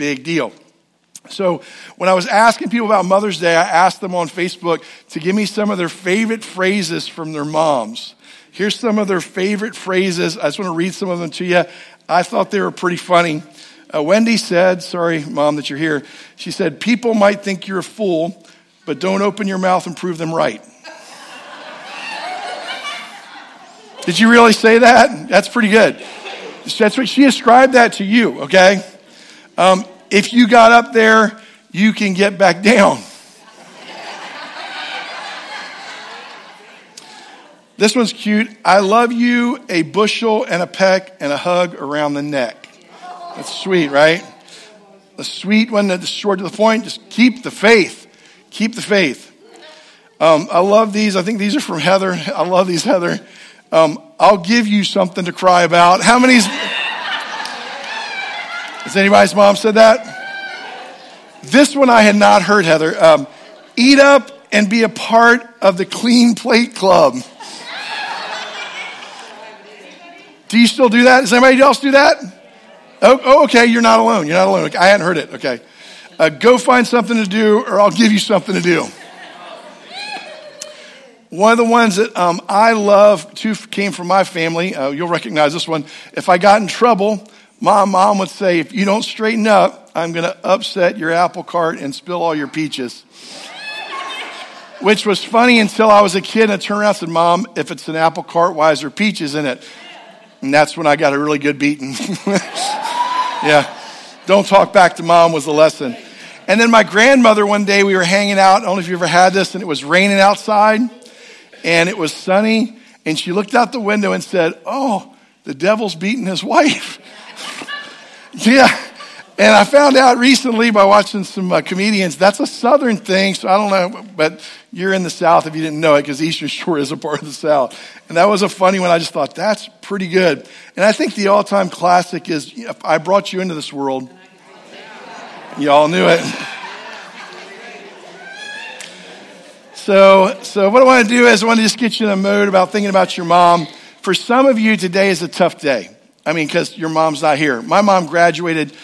big deal. So when I was asking people about Mother's Day, I asked them on Facebook to give me some of their favorite phrases from their moms. Here's some of their favorite phrases. I just want to read some of them to you. I thought they were pretty funny. Wendy said, sorry, Mom, that you're here. She said, people might think you're a fool, but don't open your mouth and prove them right. Did you really say that? That's pretty good. That's what she ascribed that to you, okay? If you got up there, you can get back down. This one's cute. I love you, a bushel and a peck and a hug around the neck. That's sweet, right? The sweet one that's short to the point. Just keep the faith. Keep the faith. I love these. I think these are from Heather. I love these, Heather. I'll give you something to cry about. How many's... Has anybody's mom said that? This one I had not heard, Heather. Eat up and be a part of the Clean Plate Club. Do you still do that? Does anybody else do that? Oh, okay. You're not alone. You're not alone. I hadn't heard it. Okay. Go find something to do, or I'll give you something to do. One of the ones that I love, too, came from my family. You'll recognize this one. If I got in trouble, my mom would say, if you don't straighten up, I'm going to upset your apple cart and spill all your peaches. Which was funny until I was a kid, and I turned around and said, Mom, if it's an apple cart, why is there peaches in it? And that's when I got a really good beating. Yeah. Don't talk back to Mom was the lesson. And then my grandmother, one day we were hanging out. I don't know if you ever had this, and it was raining outside and it was sunny. And she looked out the window and said, oh, the devil's beating his wife. Yeah. And I found out recently by watching some comedians, that's a Southern thing. So I don't know, but you're in the South if you didn't know it, because Eastern Shore is a part of the South. And that was a funny one. I just thought, that's pretty good. And I think the all-time classic is, I brought you into this world. You all knew it. So what I want to do is I want to just get you in a mood about thinking about your mom. For some of you, today is a tough day. I mean, because your mom's not here. My mom graduated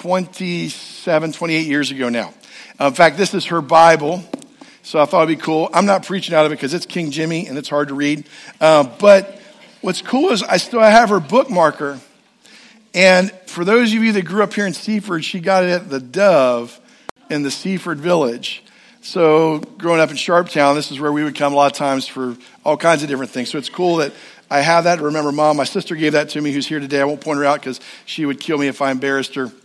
28 years ago now. In fact, this is her Bible, so I thought it'd be cool. I'm not preaching out of it because it's King Jimmy and it's hard to read. But what's cool is I have her bookmarker. And for those of you that grew up here in Seaford, she got it at the Dove in the Seaford Village. So growing up in Sharptown, this is where we would come a lot of times for all kinds of different things. So it's cool that I have that to remember Mom. My sister gave that to me, who's here today. I won't point her out because she would kill me if I embarrassed her.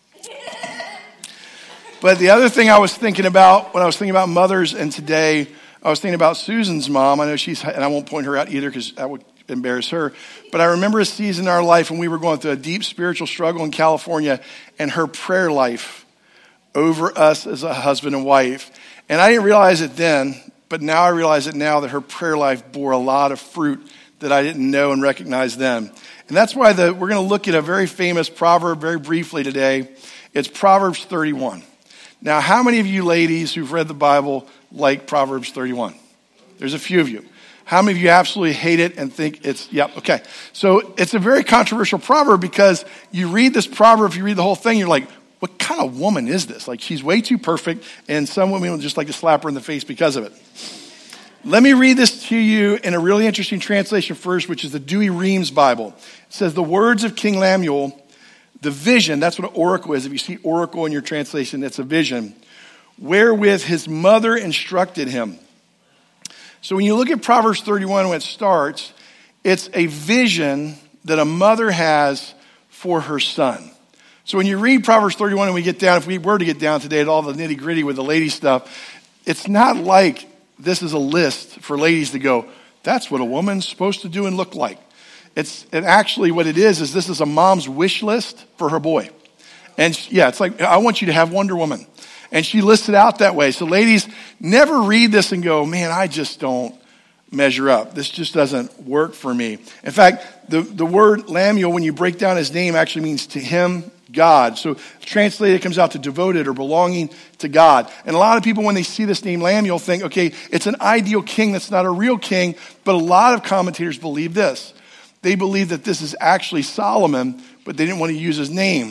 But the other thing I was thinking about when I was thinking about mothers, and today I was thinking about Susan's mom. I know and I won't point her out either because that would embarrass her. But I remember a season in our life when we were going through a deep spiritual struggle in California, and her prayer life over us as a husband and wife. And I didn't realize it then, but now I realize it now, that her prayer life bore a lot of fruit that I didn't know and recognize then. And that's why we're going to look at a very famous proverb very briefly today. It's Proverbs 31. Now, how many of you ladies who've read the Bible like Proverbs 31? There's a few of you. How many of you absolutely hate it and think okay. So it's a very controversial proverb, because you read this proverb, if you read the whole thing, you're like, what kind of woman is this? Like, she's way too perfect, and some women would just like to slap her in the face because of it. Let me read this to you in a really interesting translation first, which is the Dewey Reams Bible. It says, the words of King Lemuel, the vision, that's what an oracle is. If you see oracle in your translation, it's a vision, wherewith his mother instructed him. So when you look at Proverbs 31, when it starts, it's a vision that a mother has for her son. So when you read Proverbs 31 and we get down, if we were to get down today at all the nitty gritty with the lady stuff, it's not like this is a list for ladies to go, that's what a woman's supposed to do and look like. And actually what it is this is a mom's wish list for her boy. And it's like, I want you to have Wonder Woman. And she lists it out that way. So ladies, never read this and go, man, I just don't measure up. This just doesn't work for me. In fact, the word Lemuel, when you break down his name, actually means to him, God. So translated, it comes out to devoted or belonging to God. And a lot of people, when they see this name Lemuel, think, okay, it's an ideal king that's not a real king. But a lot of commentators believe this. They believe that this is actually Solomon, but they didn't want to use his name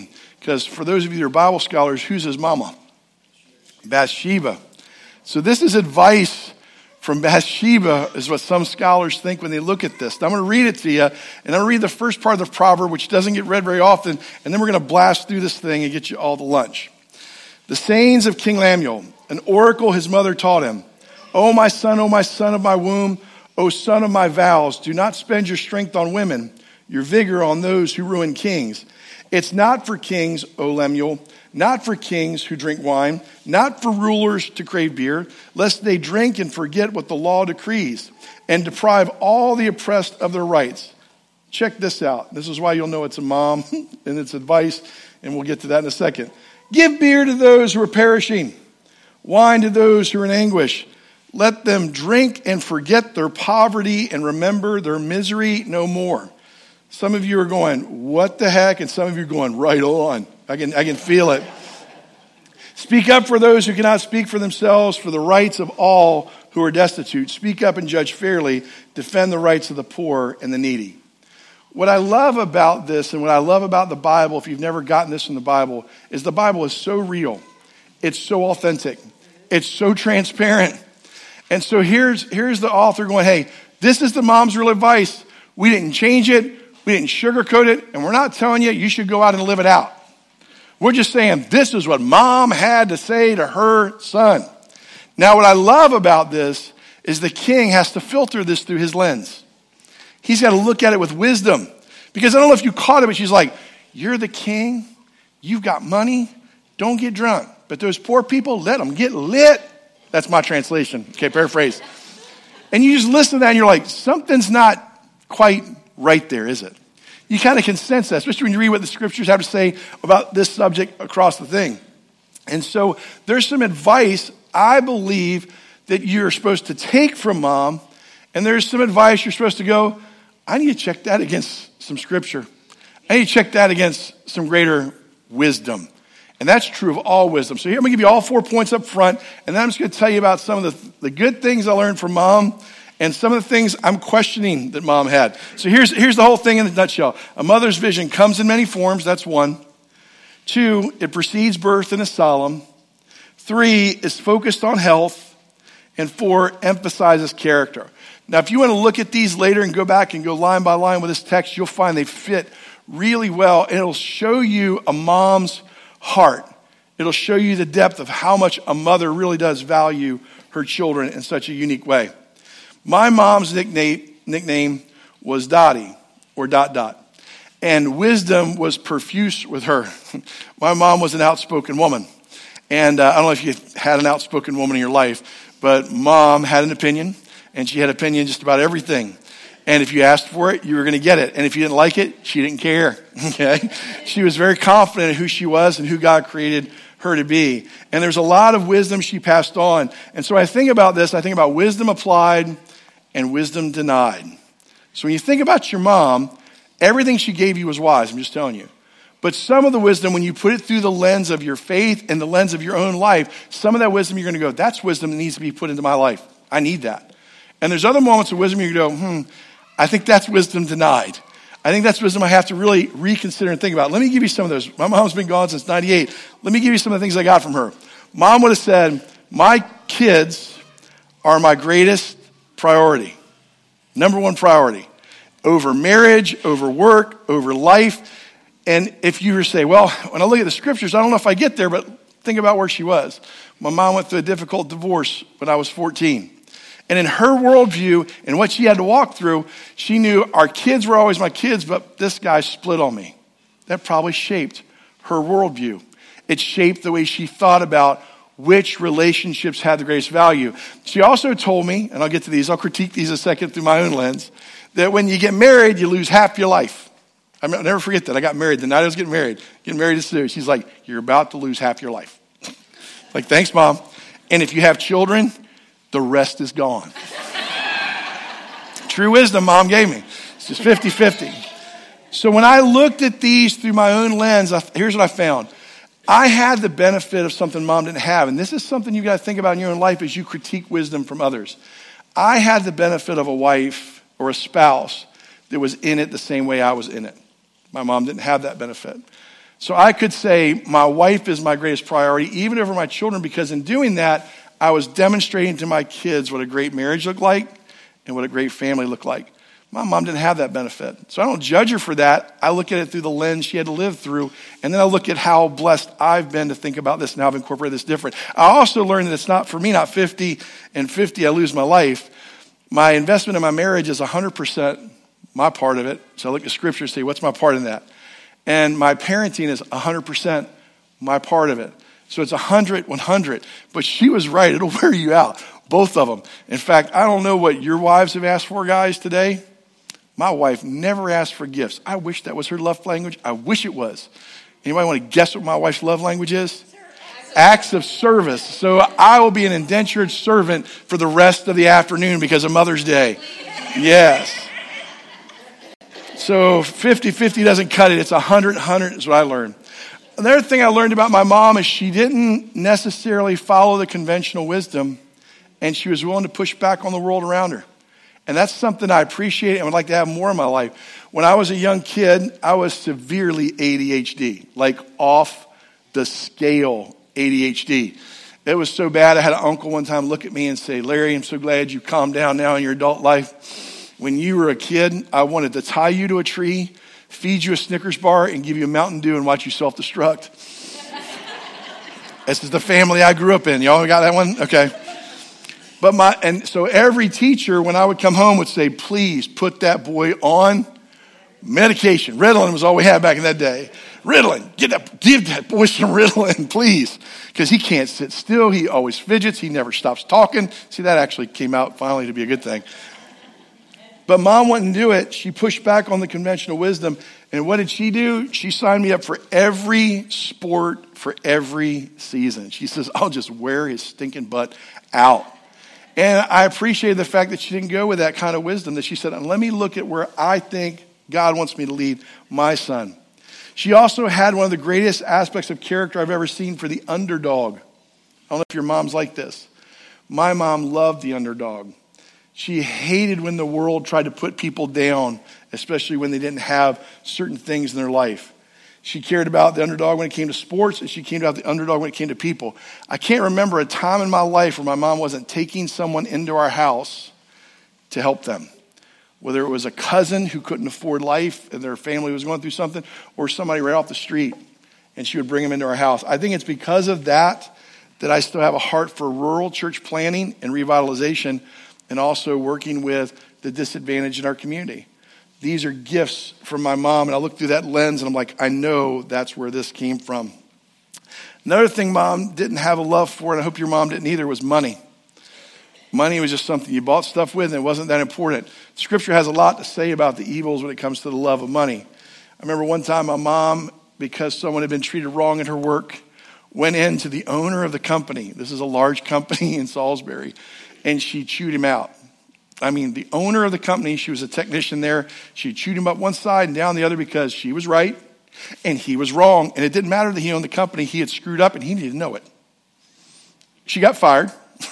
Because for those of you that are Bible scholars, who's his mama? Bathsheba. So this is advice from Bathsheba, is what some scholars think when they look at this. Now I'm going to read it to you, and I'm going to read the first part of the proverb, which doesn't get read very often, and then we're going to blast through this thing and get you all to lunch. The sayings of King Lemuel, an oracle his mother taught him. O my son of my womb, O son of my vows, do not spend your strength on women, your vigor on those who ruin kings. It's not for kings, O Lemuel, not for kings who drink wine, not for rulers to crave beer, lest they drink and forget what the law decrees and deprive all the oppressed of their rights. Check this out. This is why you'll know it's a mom and it's advice, and we'll get to that in a second. Give beer to those who are perishing, wine to those who are in anguish. Let them drink and forget their poverty and remember their misery no more. Some of you are going, what the heck? And some of you are going, right on. I can feel it. Speak up for those who cannot speak for themselves, for the rights of all who are destitute. Speak up and judge fairly. Defend the rights of the poor and the needy. What I love about this and what I love about the Bible, if you've never gotten this from the Bible is so real. It's so authentic. It's so transparent. And so here's the author going, hey, this is the mom's real advice. We didn't change it. We didn't sugarcoat it. And we're not telling you should go out and live it out. We're just saying this is what mom had to say to her son. Now, what I love about this is the king has to filter this through his lens. He's got to look at it with wisdom. Because I don't know if you caught it, but she's like, you're the king. You've got money. Don't get drunk. But those poor people, let them get lit. That's my translation. Okay, paraphrase. And you just listen to that and you're like, something's not quite right there, is it? You kind of can sense that, especially when you read what the scriptures have to say about this subject across the thing. And so there's some advice I believe that you're supposed to take from mom, and there's some advice you're supposed to go, I need to check that against some scripture. I need to check that against some greater wisdom. And that's true of all wisdom. So here I'm going to give you all 4 points up front, and then I'm just going to tell you about some of the good things I learned from mom and some of the things I'm questioning that mom had. So here's the whole thing in a nutshell. A mother's vision comes in many forms. That's 1. 2, it precedes birth and is solemn. 3, is focused on health. And 4, emphasizes character. Now, if you want to look at these later and go back and go line by line with this text, you'll find they fit really well. And it'll show you a mom's heart. It'll show you the depth of how much a mother really does value her children in such a unique way. My mom's nickname was Dottie, or ... And wisdom was profuse with her. My mom was an outspoken woman. And I don't know if you had an outspoken woman in your life, but mom had an opinion, and she had opinion just about everything. And if you asked for it, you were going to get it. And if you didn't like it, she didn't care. Okay? She was very confident in who she was and who God created her to be. And there's a lot of wisdom she passed on. And so I think about this, I think about wisdom applied and wisdom denied. So when you think about your mom, everything she gave you was wise, I'm just telling you. But some of the wisdom, when you put it through the lens of your faith and the lens of your own life, some of that wisdom you're going to go, that's wisdom that needs to be put into my life. I need that. And there's other moments of wisdom you go, I think that's wisdom denied. I think that's wisdom I have to really reconsider and think about. Let me give you some of those. My mom's been gone since 98. Let me give you some of the things I got from her. Mom would have said, my kids are my greatest priority. Number 1 priority. Over marriage, over work, over life. And if you were to say, well, when I look at the scriptures, I don't know if I get there, but think about where she was. My mom went through a difficult divorce when I was 14. And in her worldview and what she had to walk through, she knew our kids were always my kids, but this guy split on me. That probably shaped her worldview. It shaped the way she thought about which relationships had the greatest value. She also told me, and I'll get to these, I'll critique these a second through my own lens, that when you get married, you lose half your life. I'll never forget that. I got married the night I was getting married to Sue. She's like, you're about to lose half your life. Like, thanks, Mom. And if you have children, the rest is gone. True wisdom Mom gave me. It's just 50-50. So when I looked at these through my own lens, here's what I found. I had the benefit of something Mom didn't have. And this is something you got to think about in your own life as you critique wisdom from others. I had the benefit of a wife or a spouse that was in it the same way I was in it. My mom didn't have that benefit. So I could say my wife is my greatest priority, even over my children, because in doing that, I was demonstrating to my kids what a great marriage looked like and what a great family looked like. My mom didn't have that benefit. So I don't judge her for that. I look at it through the lens she had to live through. And then I look at how blessed I've been to think about this and how I've incorporated this different. I also learned that it's not, for me, not 50 and 50, I lose my life. My investment in my marriage is 100% my part of it. So I look at scripture and say, what's my part in that? And my parenting is 100% my part of it. So it's 100, 100. But she was right. It'll wear you out. Both of them. In fact, I don't know what your wives have asked for, guys, today. My wife never asked for gifts. I wish that was her love language. I wish it was. Anybody want to guess what my wife's love language is? Acts of service. So I will be an indentured servant for the rest of the afternoon because of Mother's Day. Yes. So 50-50 doesn't cut it. It's 100-100 is what I learned. Another thing I learned about my mom is she didn't necessarily follow the conventional wisdom, and she was willing to push back on the world around her. And that's something I appreciate and would like to have more in my life. When I was a young kid, I was severely ADHD, like off the scale ADHD. It was so bad, I had an uncle one time look at me and say, Larry, I'm so glad you calmed down now in your adult life. When you were a kid, I wanted to tie you to a tree, feed you a Snickers bar, and give you a Mountain Dew and watch you self-destruct. This is the family I grew up in. Y'all got that one? Okay. And so every teacher, when I would come home, would say, please put that boy on medication. Ritalin was all we had back in that day. Ritalin, give that boy some Ritalin, please. Because he can't sit still. He always fidgets. He never stops talking. See, that actually came out finally to be a good thing. But mom wouldn't do it. She pushed back on the conventional wisdom. And what did she do? She signed me up for every sport for every season. She says, I'll just wear his stinking butt out. And I appreciated the fact that she didn't go with that kind of wisdom, that she said, let me look at where I think God wants me to lead my son. She also had one of the greatest aspects of character I've ever seen for the underdog. I don't know if your mom's like this. My mom loved the underdog. She hated when the world tried to put people down, especially when they didn't have certain things in their life. She cared about the underdog when it came to sports, and she cared about the underdog when it came to people. I can't remember a time in my life where my mom wasn't taking someone into our house to help them. Whether it was a cousin who couldn't afford life and their family was going through something, or somebody right off the street, and she would bring them into our house. I think it's because of that I still have a heart for rural church planning and revitalization, and also working with the disadvantaged in our community. These are gifts from my mom, and I look through that lens, and I'm like, I know that's where this came from. Another thing mom didn't have a love for, and I hope your mom didn't either, was money. Money was just something you bought stuff with, and it wasn't that important. Scripture has a lot to say about the evils when it comes to the love of money. I remember one time my mom, because someone had been treated wrong at her work, went in to the owner of the company. This is a large company in Salisbury, and she chewed him out. I mean, the owner of the company, she was a technician there. She chewed him up one side and down the other because she was right and he was wrong. And it didn't matter that he owned the company. He had screwed up and he didn't know it. She got fired.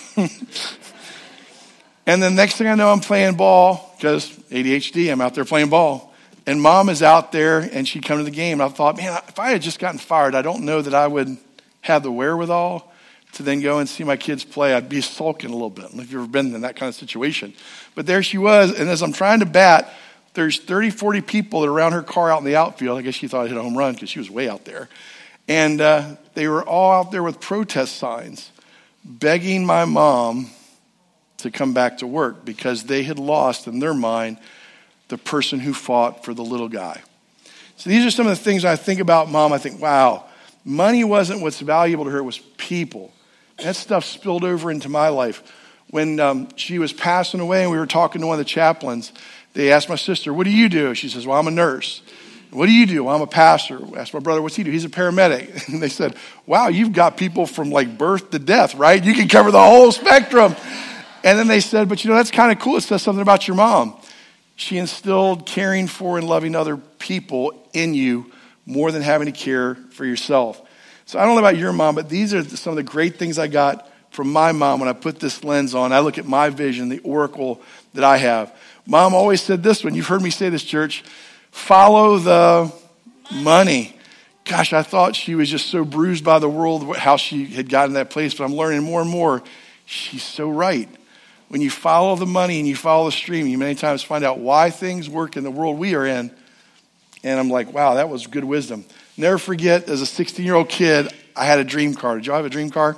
And then next thing I know, I'm playing ball because ADHD, I'm out there playing ball. And mom is out there and she'd come to the game. And I thought, man, if I had just gotten fired, I don't know that I would have the wherewithal to then go and see my kids play. I'd be sulking a little bit. I don't know if you've ever been in that kind of situation. But there she was, and as I'm trying to bat, there's 30, 40 people that are around her car out in the outfield. I guess she thought I hit a home run because she was way out there. And they were all out there with protest signs, begging my mom to come back to work because they had lost, in their mind, the person who fought for the little guy. So these are some of the things I think about mom. I think, wow, money wasn't what's valuable to her, it was people. That stuff spilled over into my life. When she was passing away and we were talking to one of the chaplains, they asked my sister, what do you do? She says, well, I'm a nurse. What do you do? Well, I'm a pastor. I asked my brother, what's he do? He's a paramedic. And they said, wow, you've got people from like birth to death, right? You can cover the whole spectrum. And then they said, but that's kind of cool. It says something about your mom. She instilled caring for and loving other people in you more than having to care for yourself. So I don't know about your mom, but these are some of the great things I got from my mom when I put this lens on. I look at my vision, the oracle that I have. Mom always said this one. You've heard me say this, church. Follow the money. gosh, I thought she was just so bruised by the world, how she had gotten to that place. But I'm learning more and more, she's so right. When you follow the money and you follow the stream, you many times find out why things work in the world we are in. And I'm like, wow, that was good wisdom. Never forget, as a 16-year-old kid, I had a dream car. Did y'all have a dream car?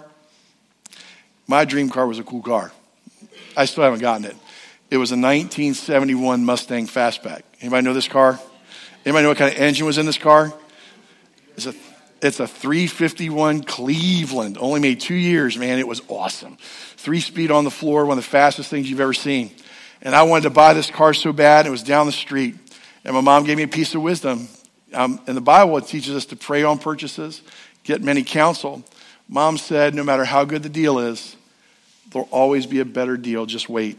My dream car was a cool car. I still haven't gotten it. It was a 1971 Mustang Fastback. Anybody know this car? Anybody know what kind of engine was in this car? It's a 351 Cleveland. Only made 2 years, man. It was awesome. 3-speed on the floor, one of the fastest things you've ever seen. And I wanted to buy this car so bad. It was down the street. And my mom gave me a piece of wisdom. In the Bible, it teaches us to pray on purchases, get many counsel. Mom said, no matter how good the deal is, there'll always be a better deal. Just wait.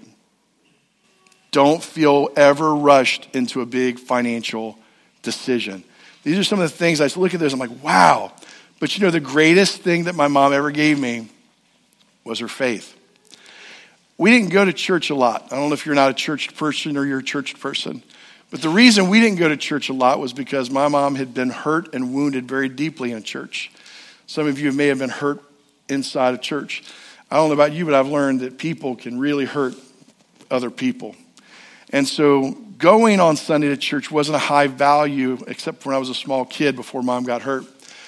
Don't feel ever rushed into a big financial decision. These are some of the things I look at this, I'm like, wow. But the greatest thing that my mom ever gave me was her faith. We didn't go to church a lot. I don't know if you're not a church person or you're a church person. But the reason we didn't go to church a lot was because my mom had been hurt and wounded very deeply in church. Some of you may have been hurt inside a church. I don't know about you, but I've learned that people can really hurt other people. And so going on Sunday to church wasn't a high value, except when I was a small kid before mom got hurt.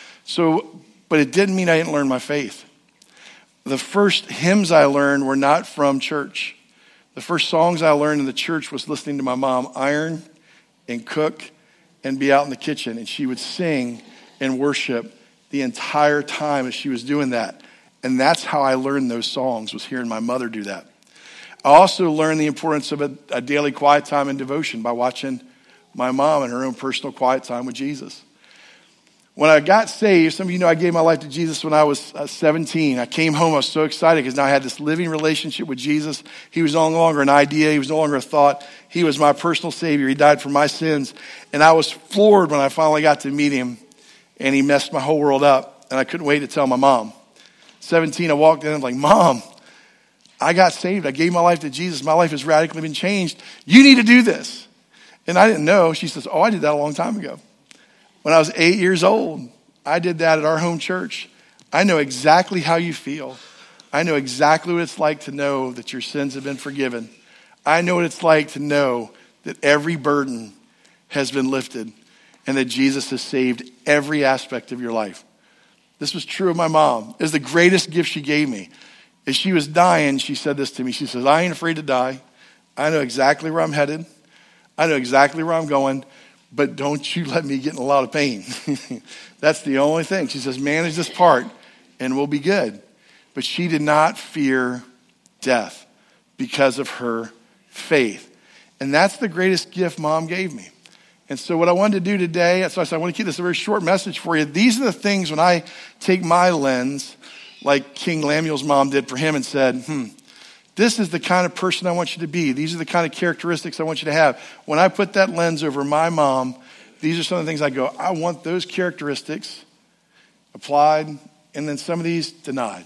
But it didn't mean I didn't learn my faith. The first hymns I learned were not from church. The first songs I learned in the church was listening to my mom iron and cook and be out in the kitchen. And she would sing and worship the entire time as she was doing that. And that's how I learned those songs, was hearing my mother do that. I also learned the importance of a daily quiet time and devotion by watching my mom in her own personal quiet time with Jesus. When I got saved, some of you know I gave my life to Jesus when I was 17. I came home, I was so excited because now I had this living relationship with Jesus. He was no longer an idea, he was no longer a thought. He was my personal Savior. He died for my sins. And I was floored when I finally got to meet him, and he messed my whole world up. And I couldn't wait to tell my mom. 17, I walked in and I was like, Mom, I got saved. I gave my life to Jesus. My life has radically been changed. You need to do this. And I didn't know. She says, I did that a long time ago. When I was 8 years old, I did that at our home church. I know exactly how you feel. I know exactly what it's like to know that your sins have been forgiven. I know what it's like to know that every burden has been lifted and that Jesus has saved every aspect of your life. This was true of my mom. It was the greatest gift she gave me. As she was dying, she said this to me. She says, I ain't afraid to die. I know exactly where I'm headed. I know exactly where I'm going. But don't you let me get in a lot of pain. That's the only thing. She says, manage this part and we'll be good. But she did not fear death because of her faith. And that's the greatest gift Mom gave me. And so what I wanted to do today, so I said, I want to keep this a very short message for you. These are the things when I take my lens, like King Lemuel's mom did for him, and said, this is the kind of person I want you to be. These are the kind of characteristics I want you to have. When I put that lens over my mom, these are some of the things I go, I want those characteristics applied, and then some of these denied.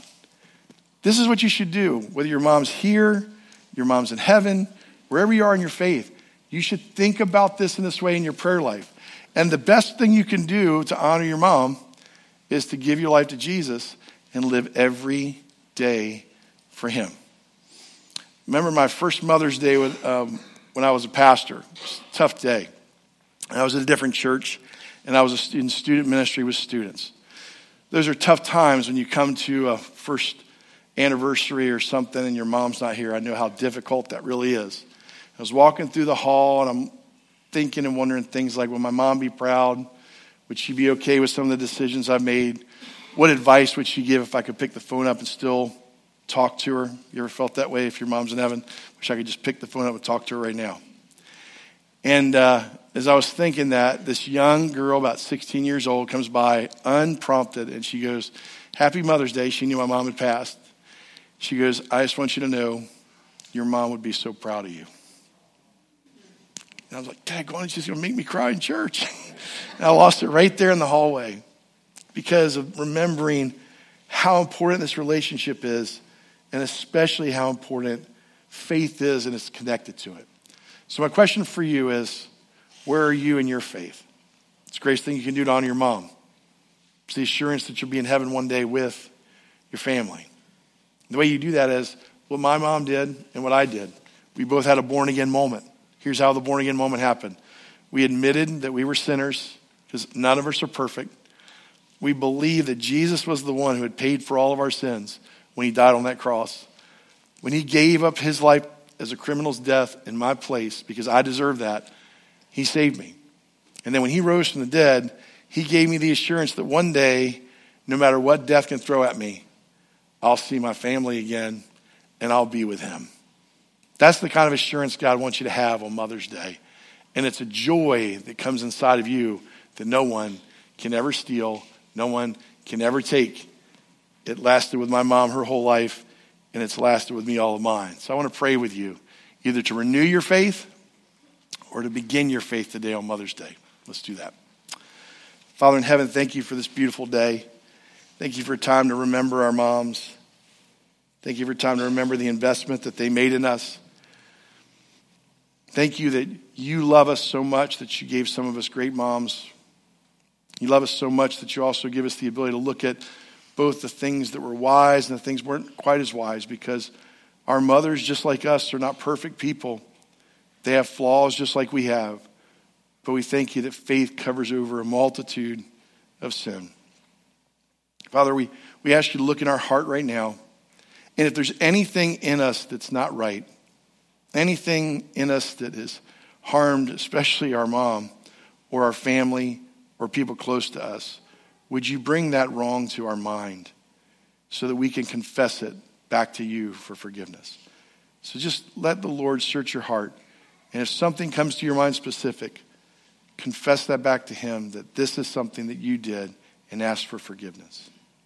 This is what you should do, whether your mom's here, your mom's in heaven, wherever you are in your faith. You should think about this in this way in your prayer life. And the best thing you can do to honor your mom is to give your life to Jesus and live every day for him. Remember my first Mother's Day when I was a pastor. It was a tough day. I was at a different church, and I was in student ministry with students. Those are tough times when you come to a first anniversary or something and your mom's not here. I know how difficult that really is. I was walking through the hall, and I'm thinking and wondering things like, will my mom be proud? Would she be okay with some of the decisions I've made? What advice would she give if I could pick the phone up and still talk to her? You ever felt that way if your mom's in heaven? Wish I could just pick the phone up and talk to her right now. And as I was thinking that, this young girl, about 16 years old, comes by unprompted, and she goes, Happy Mother's Day. She knew my mom had passed. She goes, I just want you to know your mom would be so proud of you. And I was like, Dad, she's going to make me cry in church. And I lost it right there in the hallway because of remembering how important this relationship is, and especially how important faith is and it's connected to it. So my question for you is, where are you in your faith? It's the greatest thing you can do to honor your mom. It's the assurance that you'll be in heaven one day with your family. The way you do that is what my mom did and what I did. We both had a born-again moment. Here's how the born-again moment happened. We admitted that we were sinners because none of us are perfect. We believed that Jesus was the one who had paid for all of our sins when he died on that cross. When he gave up his life as a criminal's death in my place because I deserved that, he saved me. And then when he rose from the dead, he gave me the assurance that one day, no matter what death can throw at me, I'll see my family again and I'll be with him. That's the kind of assurance God wants you to have on Mother's Day. And it's a joy that comes inside of you that no one can ever steal, no one can ever take. It lasted with my mom her whole life, and it's lasted with me all of mine. So I want to pray with you, either to renew your faith or to begin your faith today on Mother's Day. Let's do that. Father in heaven, thank you for this beautiful day. Thank you for time to remember our moms. Thank you for time to remember the investment that they made in us. Thank you that you love us so much that you gave some of us great moms. You love us so much that you also give us the ability to look at both the things that were wise and the things weren't quite as wise, because our mothers, just like us, are not perfect people. They have flaws just like we have. But we thank you that faith covers over a multitude of sin. Father, we ask you to look in our heart right now. And if there's anything in us that's not right, anything in us that has harmed, especially our mom or our family or people close to us, would you bring that wrong to our mind so that we can confess it back to you for forgiveness? So just let the Lord search your heart. And if something comes to your mind specific, confess that back to him, that this is something that you did, and ask for forgiveness.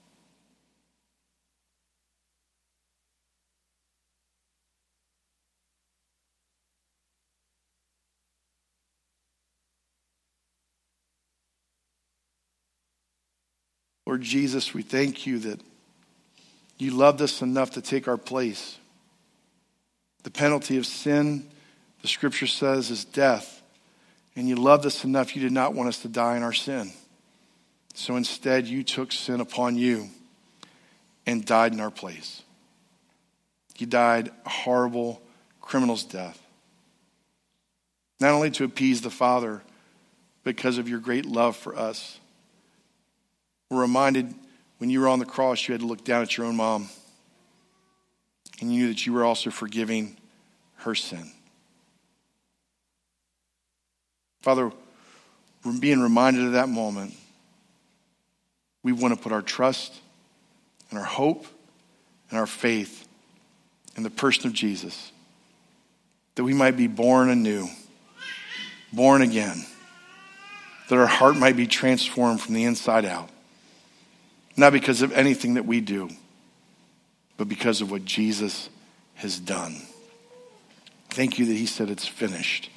Lord Jesus, we thank you that you loved us enough to take our place. The penalty of sin, the scripture says, is death. And you loved us enough, you did not want us to die in our sin. So instead, you took sin upon you and died in our place. You died a horrible criminal's death. Not only to appease the Father, because of your great love for us. We're reminded when you were on the cross, you had to look down at your own mom. And you knew that you were also forgiving her sin. Father, we're being reminded of that moment. We want to put our trust and our hope and our faith in the person of Jesus, that we might be born anew, born again, that our heart might be transformed from the inside out. Not because of anything that we do, but because of what Jesus has done. Thank you that he said it's finished.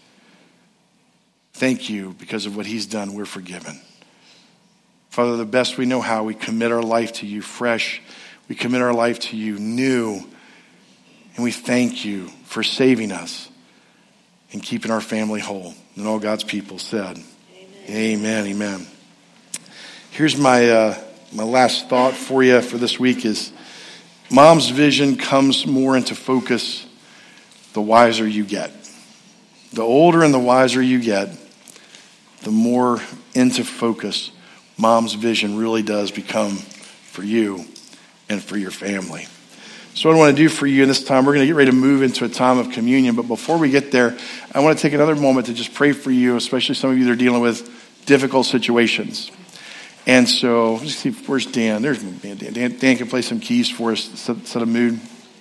Thank you, because of what he's done, we're forgiven. Father, the best we know how, we commit our life to you fresh. We commit our life to you new. And we thank you for saving us and keeping our family whole. And all God's people said, amen, amen. Here's my last thought for you for this week is mom's vision comes more into focus the wiser you get. The older and the wiser you get, the more into focus mom's vision really does become for you and for your family. So what I want to do for you in this time, we're going to get ready to move into a time of communion. But before we get there, I want to take another moment to just pray for you, especially some of you that are dealing with difficult situations. And so, let's see, where's Dan? There's Dan. Dan can play some keys for us, set a mood.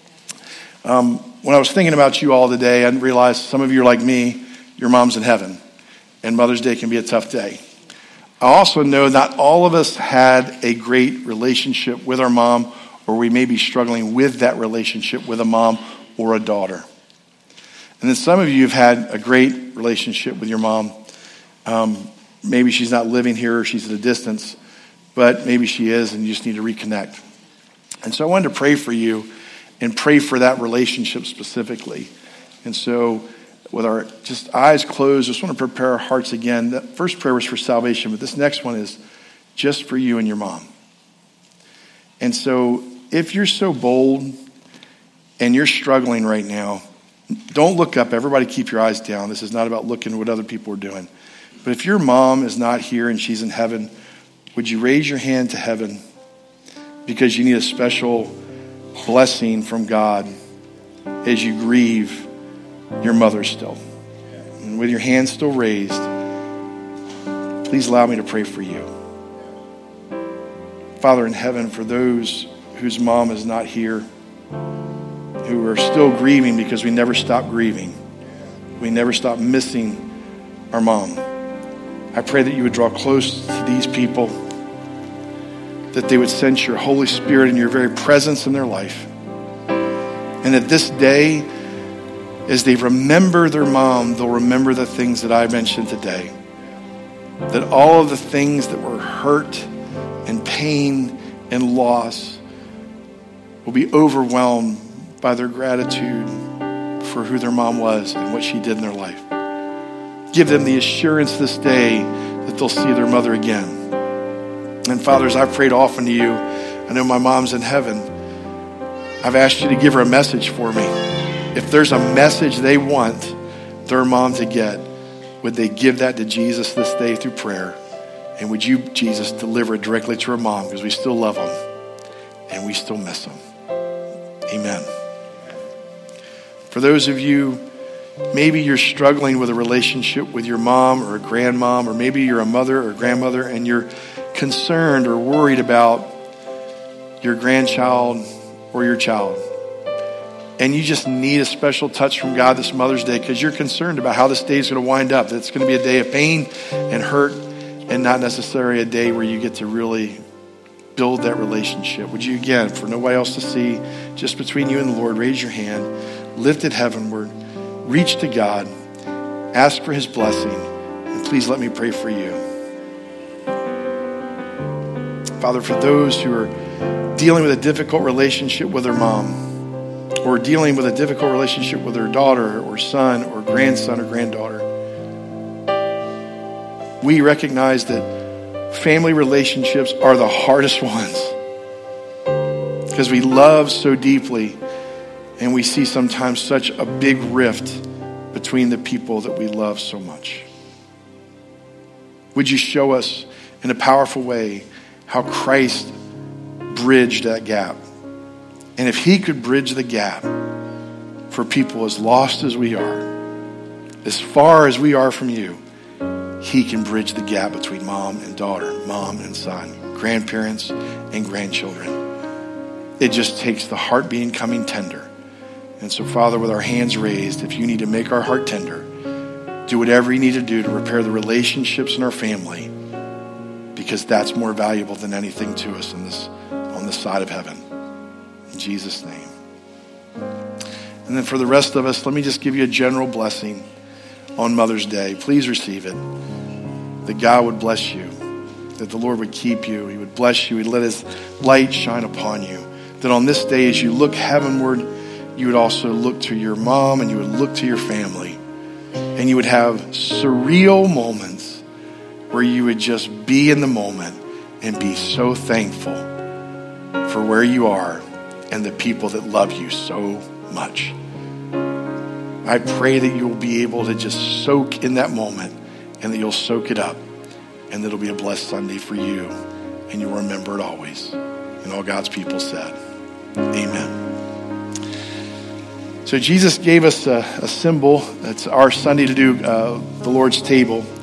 When I was thinking about you all today, I realized some of you are like me, your mom's in heaven. And Mother's Day can be a tough day. I also know not all of us had a great relationship with our mom, or we may be struggling with that relationship with a mom or a daughter. And then some of you have had a great relationship with your mom. Maybe she's not living here or she's at a distance, but maybe she is and you just need to reconnect. And so I wanted to pray for you and pray for that relationship specifically. And so with our just eyes closed, just want to prepare our hearts again. The first prayer was for salvation, but this next one is just for you and your mom. And so if you're so bold and you're struggling right now, don't look up. Everybody keep your eyes down. This is not about looking at what other people are doing. But if your mom is not here and she's in heaven, would you raise your hand to heaven because you need a special blessing from God as you grieve your mother still? And with your hand still raised, please allow me to pray for you. Father in heaven, for those whose mom is not here, who are still grieving because we never stop grieving, we never stop missing our mom, I pray that you would draw close to these people, that they would sense your Holy Spirit and your very presence in their life, and that this day, as they remember their mom, they'll remember the things that I mentioned today. That all of the things that were hurt and pain and loss will be overwhelmed by their gratitude for who their mom was and what she did in their life. Give them the assurance this day that they'll see their mother again. And fathers, I've prayed often to you. I know my mom's in heaven. I've asked you to give her a message for me. If there's a message they want their mom to get, would they give that to Jesus this day through prayer? And would you, Jesus, deliver it directly to her mom, because we still love them and we still miss them. Amen. For those of you, maybe you're struggling with a relationship with your mom or a grandmom, or maybe you're a mother or grandmother and you're concerned or worried about your grandchild or your child. And you just need a special touch from God this Mother's Day because you're concerned about how this day is going to wind up. That it's going to be a day of pain and hurt and not necessarily a day where you get to really build that relationship. Would you, again, for nobody else to see, just between you and the Lord, raise your hand, lift it heavenward, reach to God, ask for his blessing, and please let me pray for you. Father, for those who are dealing with a difficult relationship with their mom, or dealing with a difficult relationship with their daughter or son or grandson or granddaughter, we recognize that family relationships are the hardest ones because we love so deeply and we see sometimes such a big rift between the people that we love so much. Would you show us in a powerful way how Christ bridged that gap? And if he could bridge the gap for people as lost as we are, as far as we are from you, he can bridge the gap between mom and daughter, mom and son, grandparents and grandchildren. It just takes the heart being coming tender. And so, Father, with our hands raised, if you need to make our heart tender, do whatever you need to do to repair the relationships in our family, because that's more valuable than anything to us on this side of heaven. In Jesus' name. And then for the rest of us, let me just give you a general blessing on Mother's Day. Please receive it. That God would bless you. That the Lord would keep you. He would bless you. He'd let his light shine upon you. That on this day, as you look heavenward, you would also look to your mom and you would look to your family. And you would have surreal moments where you would just be in the moment and be so thankful for where you are and the people that love you so much. I pray that you'll be able to just soak in that moment and that you'll soak it up and that it'll be a blessed Sunday for you and you'll remember it always. And all God's people said, amen. So Jesus gave us a symbol. It's our Sunday to do the Lord's table.